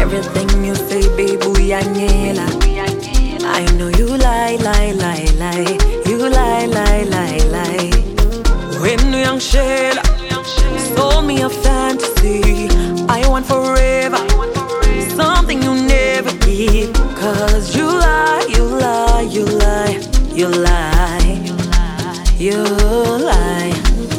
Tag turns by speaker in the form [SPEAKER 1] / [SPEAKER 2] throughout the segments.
[SPEAKER 1] Everything you say, baby, uyanyela. I know you lie, lie, lie, lie. You lie, lie, lie, lie. When you young Sheila sold me a fantasy, I want forever, something you never keep. Cause you lie, you lie, you lie, you lie, you lie.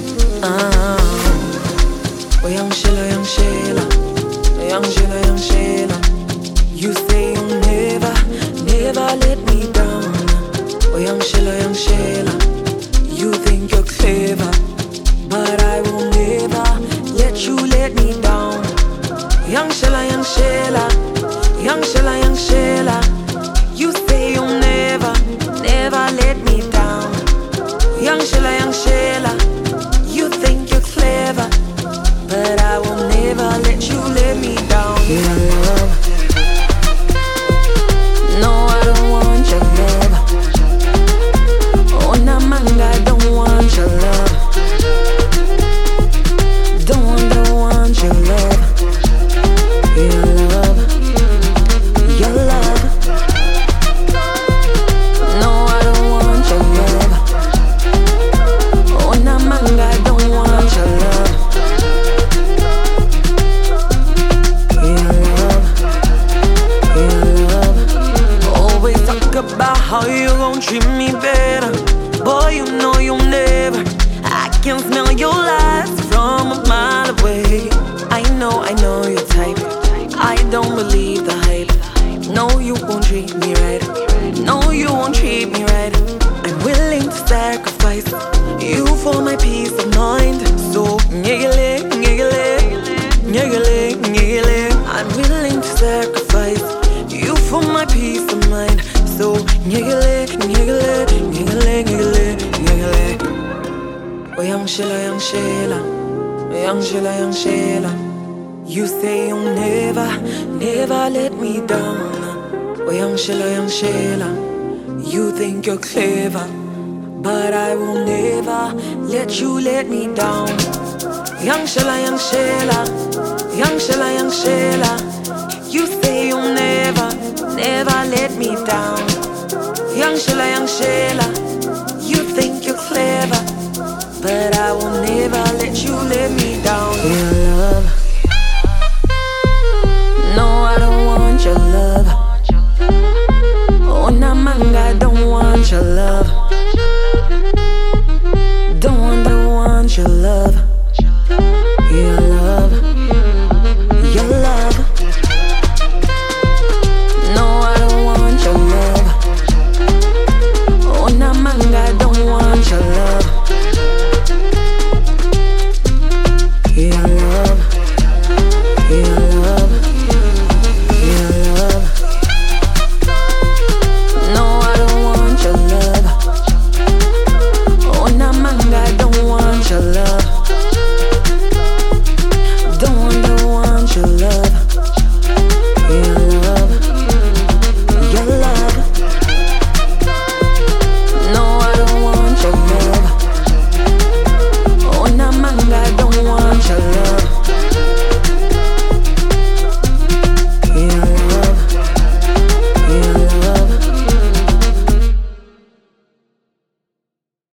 [SPEAKER 1] Oh, young Sheila, young Sheila, young Sheila, young Sheila. You say you'll never, never let me down. Oh, young Sheila, young Sheila. You think you're clever, but I will never let you let me down. Young Sheila, young Sheila, young Sheila, young Sheila. You say you'll never, never let me down. Young Sheila, young Sheila. You think you're clever, but I will never let you let me down. Your love, no, I don't want your love. Oh, Namanga, I don't want your love. Don't want your love. Your love, your love. No, I don't want your love. Oh, Namanga, I don't want your love. Your love. Always talk about how you gon' treat me better. Boy, you know you'll never. I can smell your lies from a mile away. I know your type. I don't believe the hype. No, you won't treat me right. No, you won't treat me right. I'm willing to sacrifice you for my peace of mind. So, nyegele, nyegele, nyegele, nyegele. I'm willing to sacrifice you for my peace of mind. So, nyegele, nyegele, nyegele, nyegele, nyegele. Oh, young Sheila, young Sheila, young Sheila, young Sheila. You say you'll never, never let me down. Oh, young Sheila, young Sheila. You think you're clever, but I will never let you let me down. Young Sheila, young Sheila, young Sheila, young Sheila. You say you'll never, never let me down. Young Sheila, young Sheila.